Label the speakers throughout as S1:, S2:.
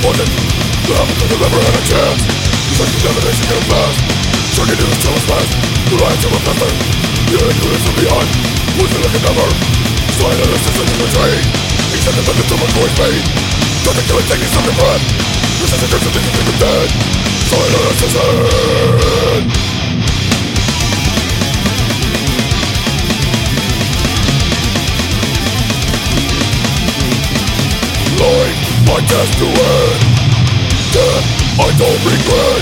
S1: poison. The heavens of the never had a chance. Such contamination can last. Shocking news till it's past. The riots of a faster. The ignorance from beyond. Poison like a never. Sign of the system is betrayed. Except the methods of a choice made. Try to kill and take yourself your breath. This is the curse of the think of dead. Sign of the system. Life, my task to end. Death, I don't regret.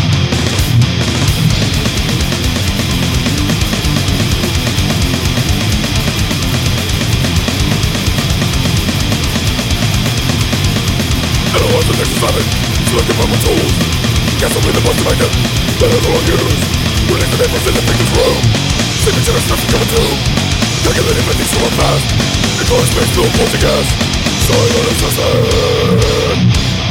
S1: Analyze the next assignment. Selected from my tools. Cancel me the most of my death. That is all I use. Release the papers in the victim's room. Signature is nothing coming to. Calculating my things from our past. Enclosed space to a pulsing gas. Silent assassin.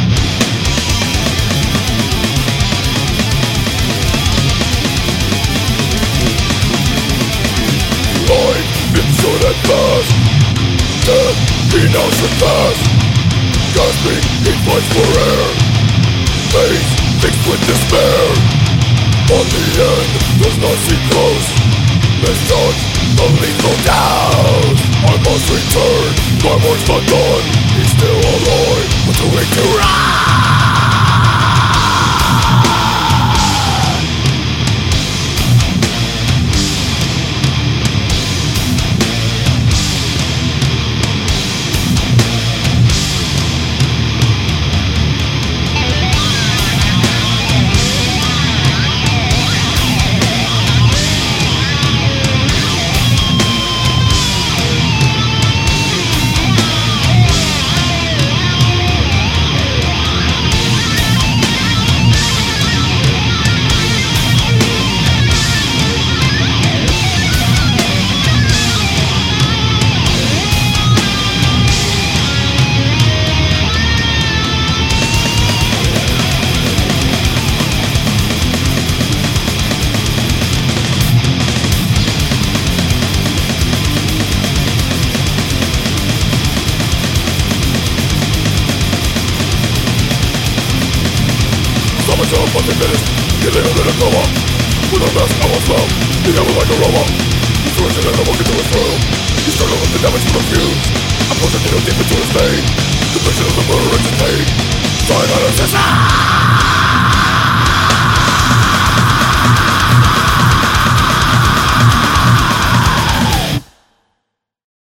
S1: Life, insert and fast. Death, denounced and fast. Gasping, he fights for air. Face, fixed with despair. But the end does not seem close. Misjudge the lethal douse. I must return, my work's not done. He's still alive, but too late to run. Myself, but they finished. Getting a little coma. With a mask, I was low. The devil like a robot. Distortion and I walk into his room. He struggled with the damage he refused. I'm pushing needle deep into his vein. The vision of the murder and his pain. Sign on a system.